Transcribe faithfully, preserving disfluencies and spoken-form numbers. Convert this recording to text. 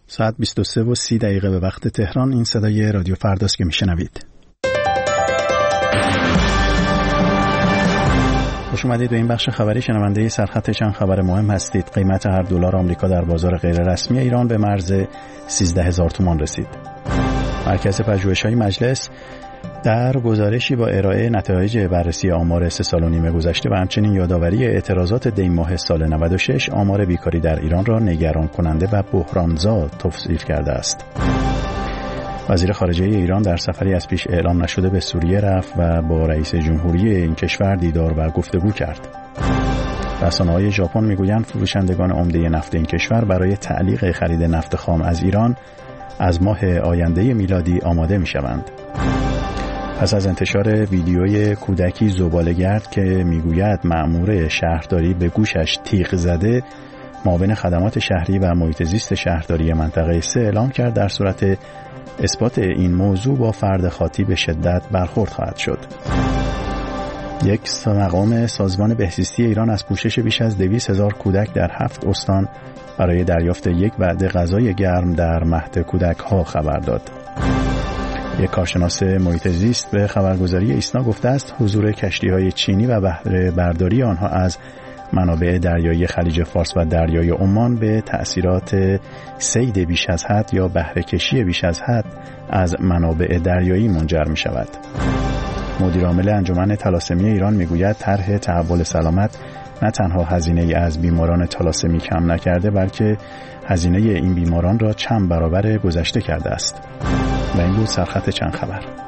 ساعت بیست و سه و سی دقیقه به وقت تهران. این صدای رادیو فرداست که میشنوید. خوش اومدید به این بخش خبری. شنونده سرخط چند خبر مهم هستید. قیمت هر دلار آمریکا در بازار غیر رسمی ایران به مرز سیزده هزار تومان رسید. مرکز پژوهش‌های مجلس در گزارشی با ارائه نتایج بررسی آمار سه سال و نیم گذشته و همچنین یادآوری اعتراضات دی ماه سال نود و شش آمار بیکاری در ایران را نگران کننده و بحرانزا توصیف کرده است. وزیر خارجه ایران در سفری از پیش اعلام نشده به سوریه رفت و با رئیس جمهوری این کشور دیدار و گفتگو کرد. رسانه‌های ژاپن میگویند فروشندگان عمده نفت این کشور برای تعلیق خرید نفت خام از ایران از ماه آینده میلادی آماده میشوند. پس از انتشار ویدیوی کودکی زباله‌گرد که میگوید مأمور شهرداری به گوشش تیغ زده، معاون خدمات شهری و محیط زیست شهرداری منطقه سه اعلام کرد در صورت اثبات این موضوع با فرد خاطی به شدت برخورد خواهد شد. یک مقام سازمان بهزیستی ایران از پوشش بیش از دویست هزار کودک در هفت استان برای دریافت یک وعده غذای گرم در مهد کودک‌ها خبر داد. یک کارشناس محیط زیست به خبرگزاری ایسنا گفته است حضور کشتی‌های چینی و بهره برداری آنها از منابع دریایی خلیج فارس و دریای عمان به تأثیرات صید بیش از حد یا بهره کشی بیش از حد از منابع دریایی منجر می شود. مدیر عامل انجمن تالاسمی ایران میگوید طرح تحول سلامت نه تنها هزینه ای از بیماران تالاسمی کم نکرده بلکه هزینه این بیماران را چند برابر گذشته کرده است. و این بود سرخط چند خبر.